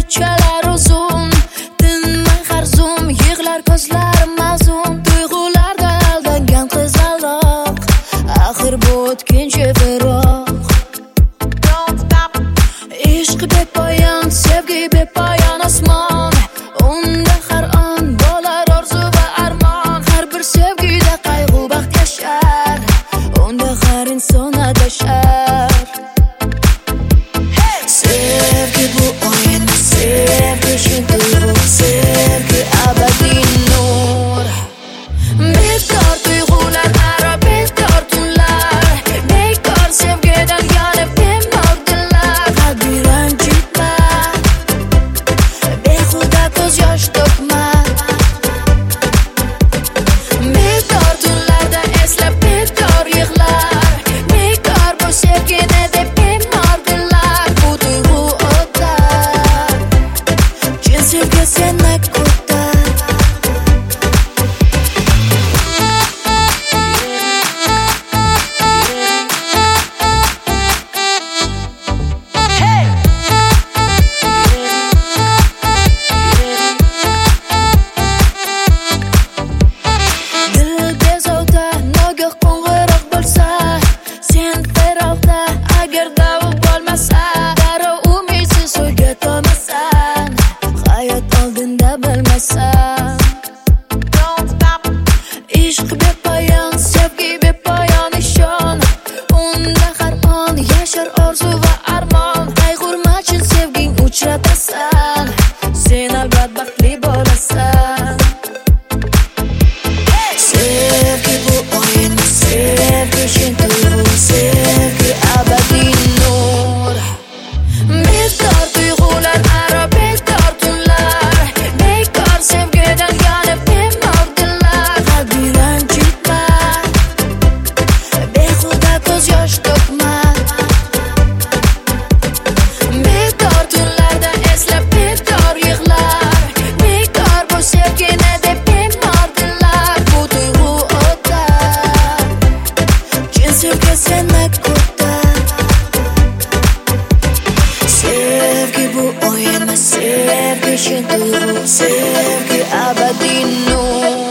kechalar uzun, tinmay har zum yig'lar ko'zlar mazun. Tuyg'ularda aldangan qizaloq, axir bu o'tkinchi firoq. Ishq bepoyon, sevgi bepoyon osmon, unda har on bo'lar orzu va armon. Har bir sevgida qayg'u baxt yashar, unda har inson adashar. Sevgi bu o'yin, sevgi chin tuyg'u, sevgi abadiy nur. Bekor tuyg'ular aro, bekor tunlar, bekor sevgidan yonib bemor dillar. Qalbi ranjitma, behuda ko'z yosh to'kma. Bekor tunlarda eslab bekor yig'lar, bekor bu sevgini deb bemor dillar. Bu tuyg'u o'tar, chin sevgi seni kutar. Dil bezovta, nogoh qo'ng'iroq bo'lsa, sen feroqda, agar davr bo'lmasa, darrov umidsiz o'yga to'lmasan, hayot oldinda bilmasan. Ishq bepoyon, sevgi bepoyon ishon, unda har on yashar orzu va armon. Qayg'urma, chin sevging uchratasan, sen albat baxtli bo'lasan. Sevgi bu o'yin, sevgi chin tuyg'u, sevgi abadiy nur. Bekor tuyg'ular aro, bekor tunlar, bekor sevgidan yonib bemor dillar. Qalbi ranjitma, behuda ko'z yosh to'kma. Bekor tunlarda eslab bekor yig'lar, bekor bu sevgini deb bemor dillar. Bu tuyg'u o'tar, chin sevgi seni kutar. Sevgi bu o'yin, sevgi chin tuyg'u, sevgi abadiy nur.